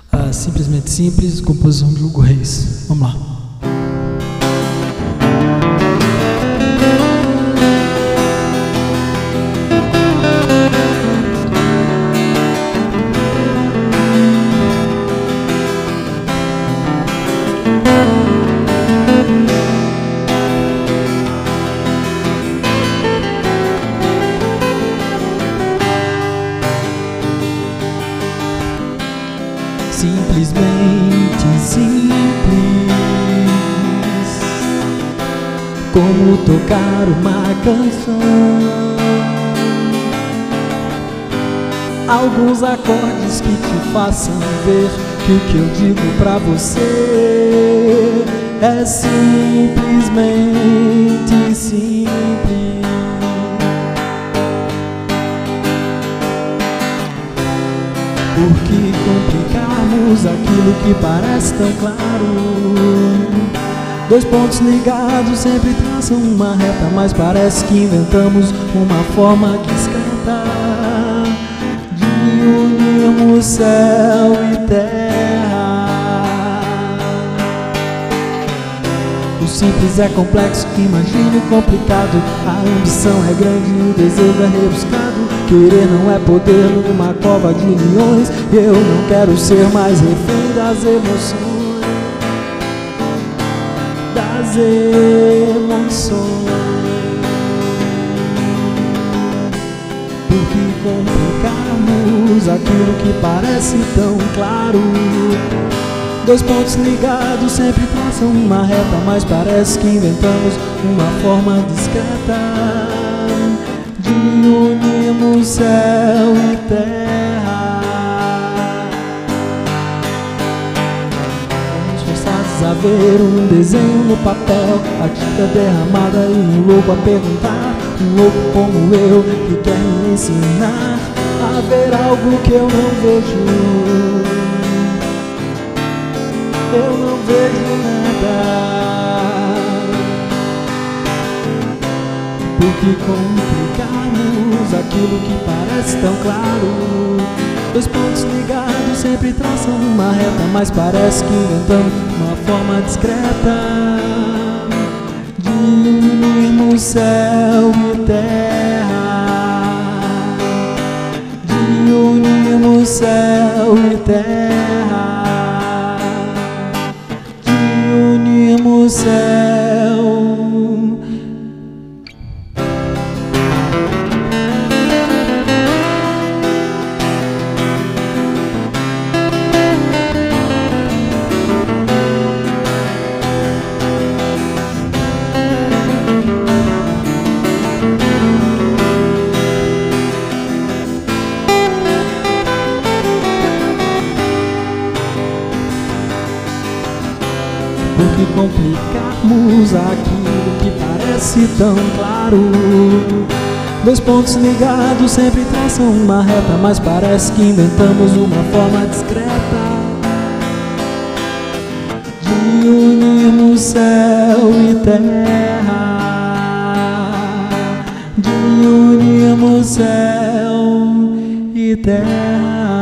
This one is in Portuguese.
Simplesmente Simples, composição de Hugo Reis. Vamos lá. Simplesmente simples, como tocar uma canção. Alguns acordes que te façam ver que o que eu digo pra você é simplesmente simples. Por que complicarmos aquilo que parece tão claro? Dois pontos ligados sempre traçam uma reta, mas parece que inventamos uma forma discreta de unirmos céu e terra. O simples é complexo, imagine o complicado. A ambição é grande e o desejo é rebuscado. Querer não é poder numa cova de leões. Eu não quero ser mais refém das emoções. Das emoções. Por que complicarmos aquilo que parece tão claro? Dois pontos ligados sempre traçam uma reta, mas parece que inventamos uma forma discreta de unirmos céu e terra. Fomos forçados a ver um desenho no papel, a tinta derramada e um louco a perguntar, um louco como eu que quer me ensinar a ver algo que eu não vejo. Eu não vejo nada. Por que complicarmos aquilo que parece tão claro? Dois pontos ligados sempre traçam uma reta, mas parece que inventamos uma forma discreta de unirmos céu e terra. De unirmos céu e terra. O céu. Por que complicarmos aquilo que parece tão claro? Dois pontos ligados sempre traçam uma reta, mas parece que inventamos uma forma discreta de unirmos céu e terra. De unirmos céu e terra.